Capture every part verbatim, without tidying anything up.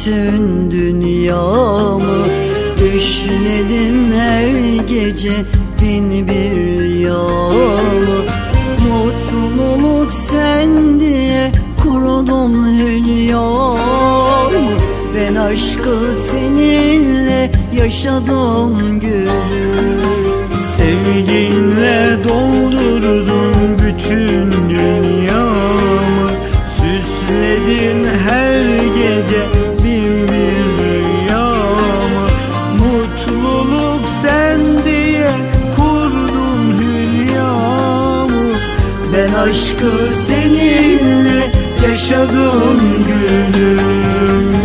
bütün dünyamı. Düşledim her gece bin bir yağmı. Mutluluk sen diye kurudum hülyamı. Ben aşkı seninle yaşadım gülüm. Sevginle doldurdun bütün dünyamı. Süsledin her gece bin bir rüyamı. Mutluluk sen diye kurdun hülyamı. Ben aşkı seninle yaşadım gülüm.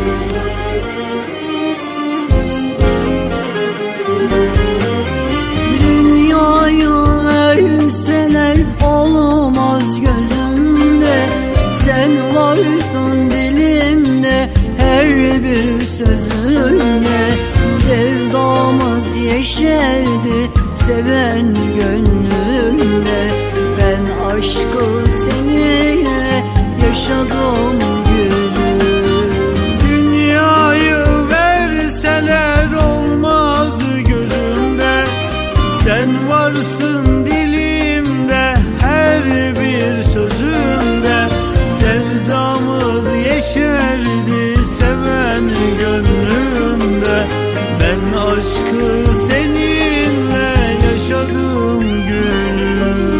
Olmaz gözümde, sen varsın dilimde, her bir sözünde. Sevdamız yeşerdi seven gönlümde. Ben aşkı seninle yaşadım gülüm. Dünyayı verseler olmaz gözümde, sen varsın dilimde, her bir sözümde. Sevdamız yeşerdi seven gönlümde. Ben aşkı seninle yaşadım gülüm.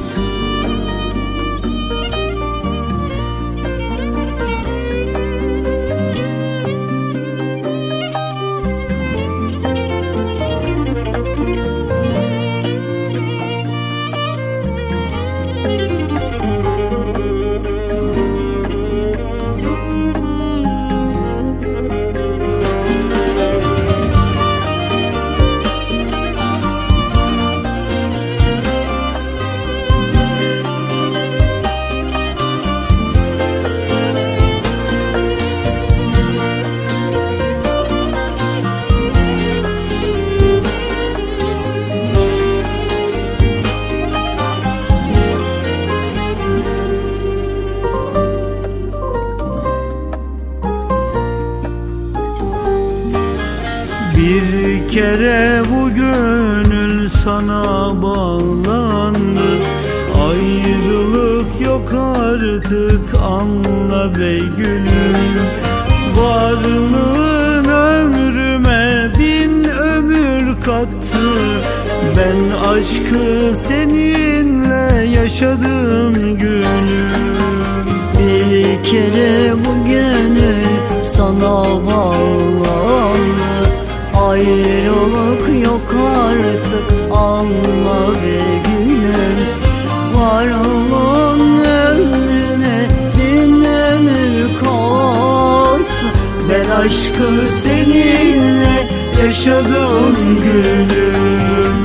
Bir kere bu gönül sana bağlandı. Ayrılık yok artık, anla bey gülüm. Varlığın ömrüme bin ömür kattı. Ben aşkı seninle yaşadım gülüm. Bir kere bu gönül sana bağlandı. Ayrılık yok artık, anla be gülüm. Varlığın ömrüne bin ömür kattı. Ben aşkı seninle yaşadım gülüm.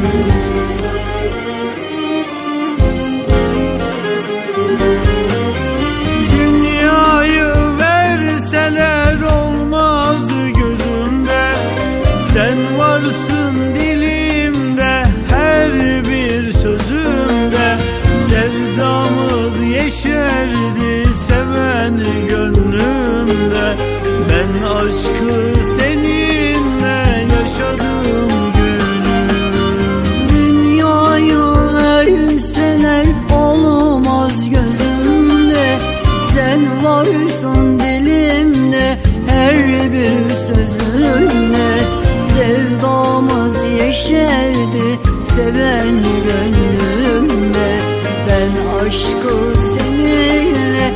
Dünyayı verseler olmaz gözümde, sen varsın dilimde, her bir sözümde. Sevdamız yeşerdi seven gönlümde. Ben aşkı seninle yaşadım gülüm. Dünyayı verseler olmaz gözümde, sen varsın dilimde, her bir sözünde. Sevdamız yeşerdi seven gönlümde. Ben aşkı seninle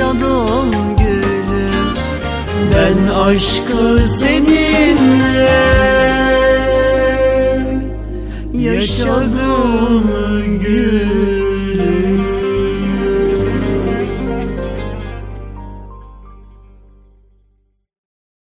yaşadım gülüm. Ben aşkı seninle